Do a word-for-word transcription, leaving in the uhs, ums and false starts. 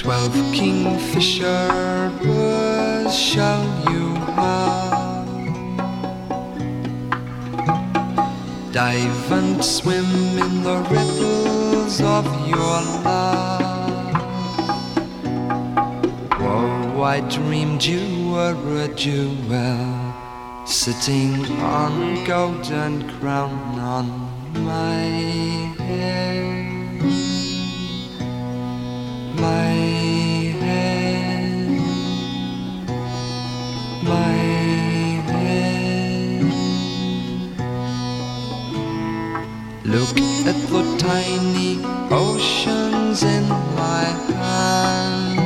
Twelve kingfisher birds shall you have. Dive and swim in the ripples of your love. Oh, I dreamed you were a jewel, sitting on a golden crown on my head, my head, my head. Look at the tiny oceans in my hand.